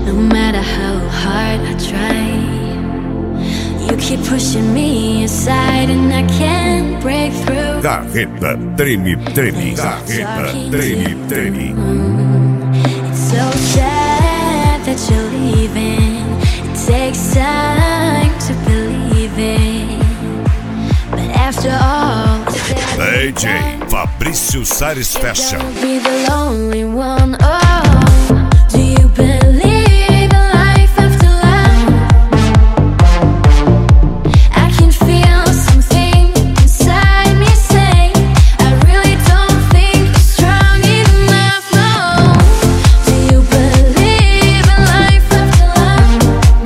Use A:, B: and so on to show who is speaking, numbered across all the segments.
A: No matter how hard I try, you keep pushing me aside and I can't break through.
B: Carreta treme, treme. Carreta treme, treme.
A: It's so sad that you're leaving. It takes time to believe it, but after all,
B: DJ Fabrício Sares Fashion.
A: don't be the lonely one. Oh, do you believe in life after love? I can feel something inside me say I really don't think you're strong enough. No, do you believe in life after love?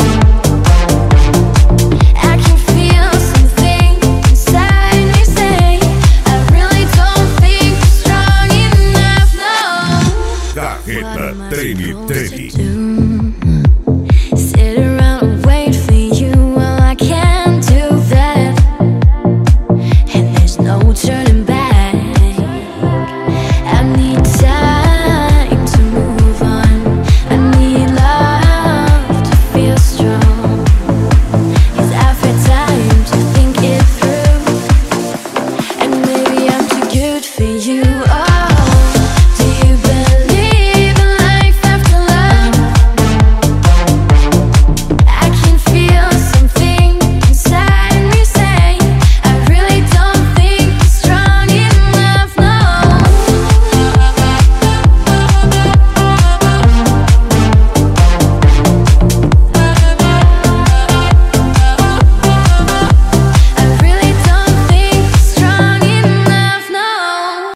A: I can feel something inside me say I really don't think you're strong enough. No.
B: Carreta treme, treme.
A: Do